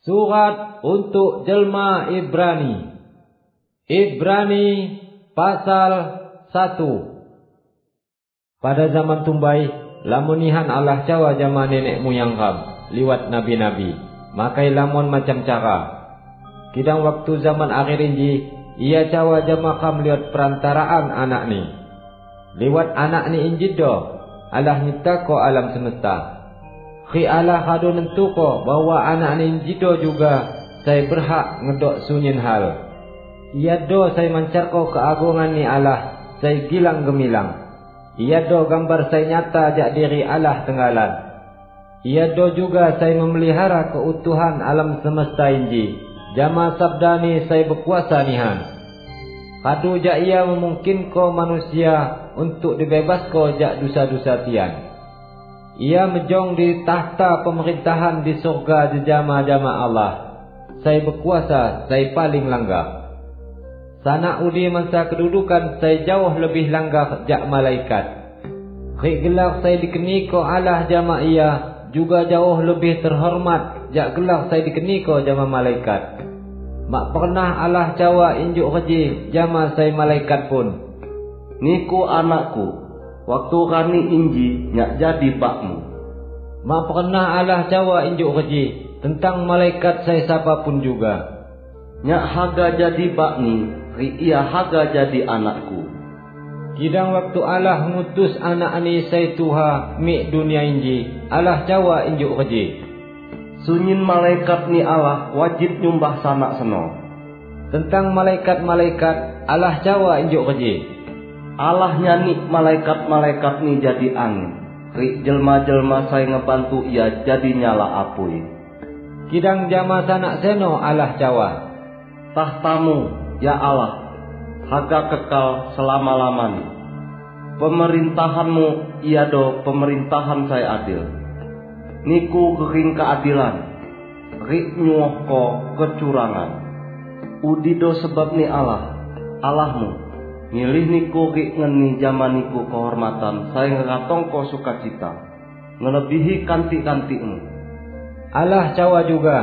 Surat untuk jelma Ibrani. Ibrani pasal 1. Pada zaman tumbai, lamunihan Allah cawa jama nenek moyang kam liwat nabi-nabi, makai lamun macam cara. Kidang waktu zaman akhir inji, ia cawa jama kam liwat perantaraan anak ni. Liwat anak ni inji do, Allah nyipta ko alam semesta. Khi Allah hadu nentu ko bahwa anak ni inji do juga saya berhak ngedok sunyin hal. Ia do saya mancar ko keagungan ni Allah, saya gilang gemilang. Ia do gambar saya nyata jak diri Allah tenggalan. Ia do juga saya memelihara keutuhan alam semesta inji. Jama sabda ni saya berkuasa nihan. Kadu jak ia memungkin ko manusia untuk dibebas ko jak dosa-dosa tian. Ia mejong di tahta pemerintahan di surga jama-jama Allah. Saya berkuasa, saya paling langgar. Sanak udi masa kedudukan saya jauh lebih langgar jak malaikat. Rik gelar saya dikeni ko Allah jama ia juga jauh lebih terhormat jak gelar saya dikeni ko jama malaikat. Mak pernah Allah cawa injuk reji jama saya malaikat pun. Niku anakku, waktu kani inji nyak jadi bakmu. Mak pernah Allah cawa injuk reji tentang malaikat saya siapa pun juga. Nyak haga jadi bakni, ia haga jadi anakku. Kidang waktu Allah ngutus anak ni saya tuha mik dunia inji, Allah cawa injuk reji. Sunyin malaikat ni Allah wajib nyumbah sanak seno. Tentang malaikat-malaikat Allah cawa injuk reji. Allah nyanyi malaikat-malaikat ni jadi angin. Rik jelma-jelma saya ngebantu ia jadi nyala apui. Kidang jama sanak seno Allah cawa. Tahtamu ya Allah haga kekal selama-lamanya. Pemerintahanmu ia do pemerintahan saya adil. Niku gering keadilan. Rik nyuoh ko kecurangan. Udido sebab ni Allah, Allahmu. Ngilih niku rik ngeni zaman niku kehormatan. Saya ngatong ko sukacita. Ngelebihi kantik-kantikmu. Allah cawa juga.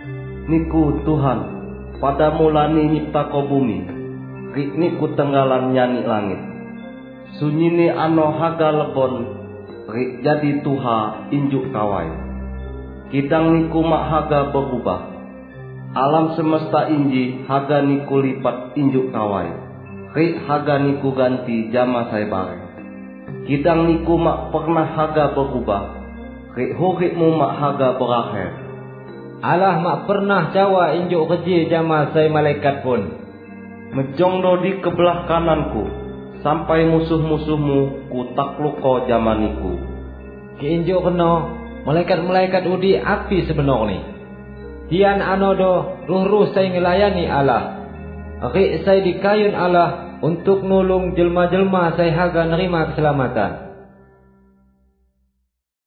Niku Tuhan, pada mulani nyipta ko bumi. Rik niku tenggalan nyanyi langit. Sunyini ano haga lebon. Rik jadi tuha injuk kawai. Kidang niku mak haga berubah. Alam semesta inji haga niku lipat injuk kawai. Rik haga niku ganti jama saya bare. Kidang niku mak pernah haga berubah. Rik hurikmu mak haga berakhir. Allah mak pernah cawa injuk reji jama saya malaikat pun. Mejong do di kebelah kananku, sampai musuh-musuhmu ku takluk ko jamaniku. Ki injuk kena malaikat-malaikat udi api sebenar ni. Tian ano do ruh-ruh saya ngelayani Allah. Rik saya dikayun Allah untuk nulung jelma-jelma saya haga nerima keselamatan.